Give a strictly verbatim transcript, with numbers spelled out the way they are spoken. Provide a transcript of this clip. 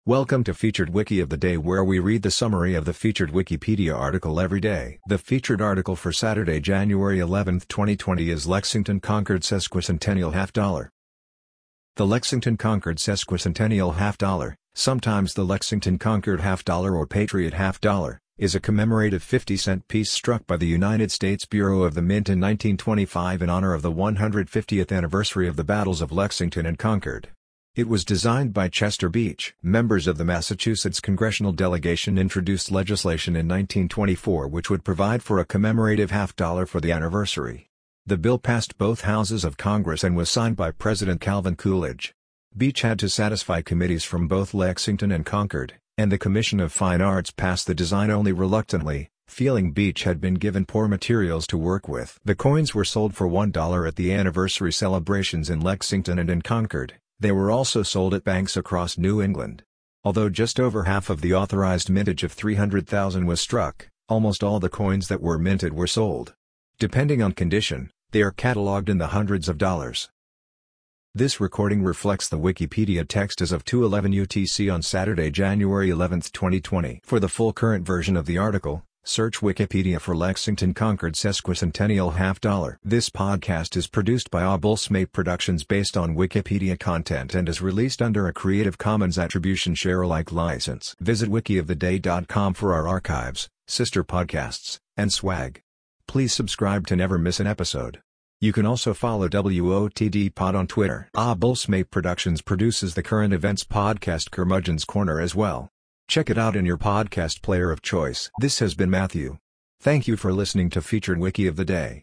Welcome to Featured Wiki of the Day, where we read the summary of the featured Wikipedia article every day. The featured article for Saturday, January eleventh, twenty twenty is Lexington Concord Sesquicentennial Half Dollar. The Lexington Concord Sesquicentennial Half Dollar, sometimes the Lexington Concord Half Dollar or Patriot Half Dollar, is a commemorative fifty cent piece struck by the United States Bureau of the Mint in nineteen twenty-five in honor of the one hundred fiftieth anniversary of the battles of Lexington and Concord. It was designed by Chester Beach. Members of the Massachusetts congressional delegation introduced legislation in nineteen twenty-four which would provide for a commemorative half dollar for the anniversary. The bill passed both houses of Congress and was signed by President Calvin Coolidge. Beach had to satisfy committees from both Lexington and Concord, and the Commission of Fine Arts passed the design only reluctantly, feeling Beach had been given poor materials to work with. The coins were sold for one dollar at the anniversary celebrations in Lexington and in Concord. They were also sold at banks across New England. Although just over half of the authorized mintage of three hundred thousand was struck, almost all the coins that were minted were sold. Depending on condition, they are cataloged in the hundreds of dollars. This recording reflects the Wikipedia text as of two eleven U T C on Saturday, January eleventh, twenty twenty. For the full current version of the article, search Wikipedia for Lexington Concord Sesquicentennial Half Dollar. This podcast is produced by Obulsmate Productions based on Wikipedia content and is released under a Creative Commons Attribution Share-alike license. Visit wiki of the day dot com for our archives, sister podcasts, and swag. Please subscribe to never miss an episode. You can also follow W O T D Pod on Twitter. Obulsmate Productions produces the current events podcast Curmudgeon's Corner as well. Check it out in your podcast player of choice. This has been Matthew. Thank you for listening to Featured Wiki of the Day.